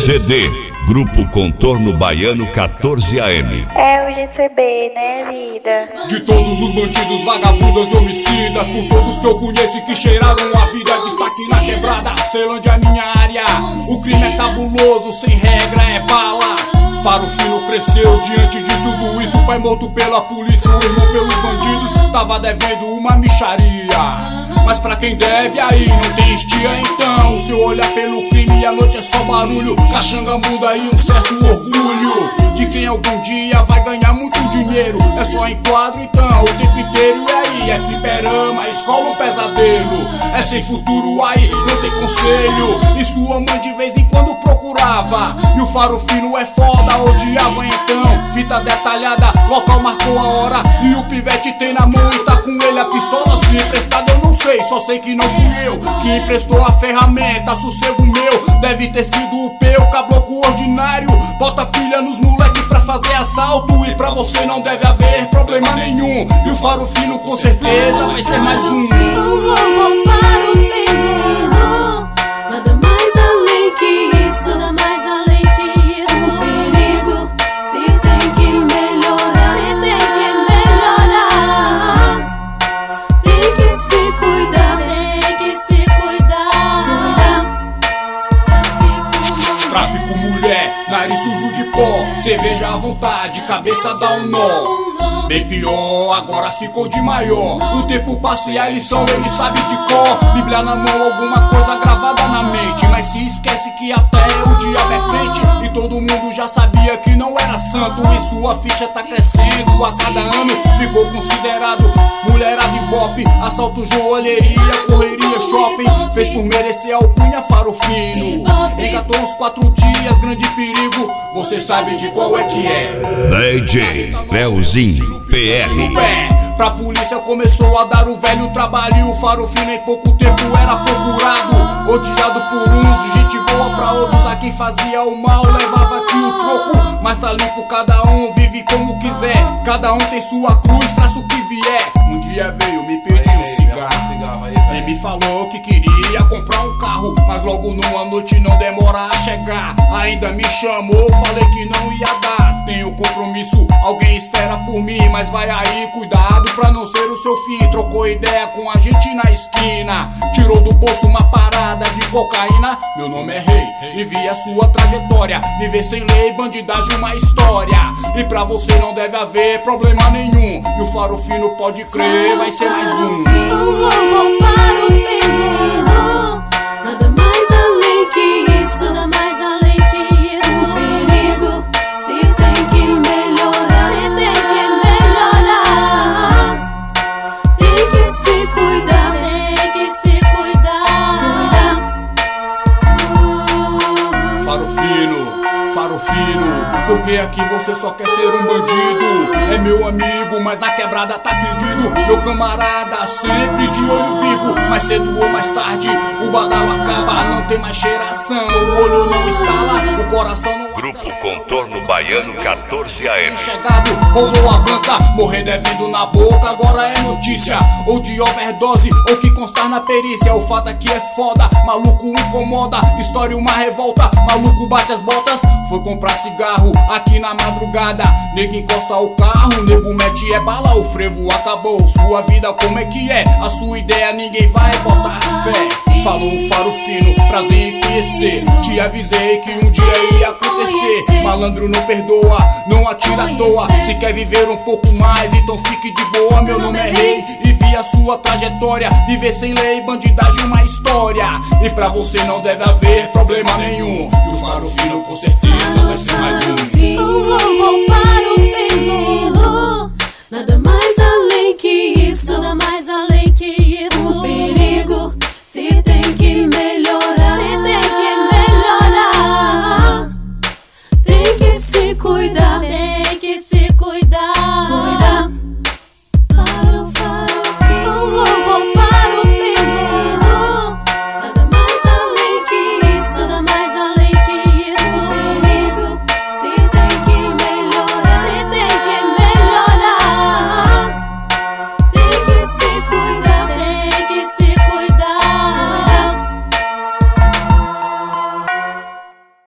GCD, Grupo Contorno Baiano 14 AM. É o GCB, né, vida? De todos os bandidos, vagabundas e homicidas, por todos que eu conheço e que cheiraram a vida, destaque na quebrada, Ceilândia é minha área. O crime é cabuloso, sem regra, é bala. Faro Fino cresceu diante de tudo isso. O pai morto pela polícia, o irmão pelos bandidos, tava devendo uma mixaria. Mas pra quem deve aí não tem estia então. Se eu olhar pelo crime, a noite é só barulho. Caxanga muda e um certo orgulho de quem algum dia vai ganhar muito dinheiro. É só enquadro então, o tempo inteiro. E aí, é fliperama, escola um pesadelo. É sem futuro aí, não tem conselho. E sua mãe de vez em quando procurava. E o Faro Fino é foda, odiava então. Fita detalhada, local marcou a hora. E o pivete tem na mão e tá com ele a pistola. Se emprestado eu não sei, só sei que não fui eu que emprestou a ferramenta, sossego meu. Deve ter sido o peu, caboclo ordinário. Bota pilha nos moleque pra fazer assalto. E pra você não deve haver problema nenhum. E o Faro Fino com certeza vai ser mais um. Faro Fino, nada mais além que isso, nada mais além que isso. O perigo se tem que melhorar, se tem que melhorar. Tem que se cuidar, tem que se cuidar. Tráfico, mulher, nariz sujo de pó, cerveja à vontade, cabeça dá um nó. Bem pior, agora ficou de maior. O tempo passa e a lição ele sabe de cor. Bíblia na mão, alguma coisa gravada na mente. Mas se esquece que até o diabo é crente. E todo mundo já sabia que não era santo. E sua ficha tá crescendo a cada ano. Ficou considerado mulherada ibope. Assalto, joalheria, correria, shopping. Fez por merecer alcunha Faro Fino. Engatou uns 4 dias, grande perigo. Você sabe de qual é que é. DJ Leozinho PR. Pra polícia começou a dar o velho trabalho. E o Faro Fino em pouco tempo era procurado. Odiado por uns, gente boa pra outros. A quem fazia o mal levava aqui o troco. Mas tá limpo, cada um vive como quiser. Cada um tem sua cruz, traça o que vier. Um dia veio me pedir um cigarro e me falou que queria comprar um carro. Mas logo numa noite não demora a chegar. Ainda me chamou, falei que não ia dar. Tenho compromisso, alguém espera por mim. Mas vai aí, cuidado pra não ser o seu fim. Trocou ideia com a gente na esquina. Tirou do bolso uma parada de cocaína. Meu nome é Rei e vi a sua trajetória. Viver sem lei, bandidagem, uma história. E pra você não deve haver problema nenhum. E o Faro Fino pode crer, vai ser mais um. Faro Fino, nada mais além que isso, nada mais além que isso. O perigo se tem que melhorar, se tem que melhorar. Tem que se cuidar, tem que se cuidar. Faro Fino, porque aqui você só quer ser um bandido. É meu amigo, mas na quebrada tá pedido. Meu camarada sempre de olho vivo. Mais cedo ou mais tarde o badalo acaba. Não tem mais cheiração, o olho não estala, o coração não Grupo Contorno Baiano 14 AM. chegado, rolou a banca, morrer devendo na boca, agora é notícia. Ou de overdose, ou que constar na perícia. O fato aqui é foda, maluco incomoda. História uma revolta, maluco bate as botas. Foi comprar cigarro aqui na madrugada. Nego encosta o carro, nego mete é bala. O frevo acabou, sua vida como é que é? A sua ideia ninguém vai botar fé. Falou o Faro Fino, prazer em conhecer. Te avisei que um dia ia acontecer. Malandro não perdoa, não atira à toa. Se quer viver um pouco mais, então fique de boa. Meu nome é Rei e vi a sua trajetória. Viver sem lei, bandidagem, uma história. E pra você não deve haver problema nenhum. E o Faro Fino com certeza vai ser mais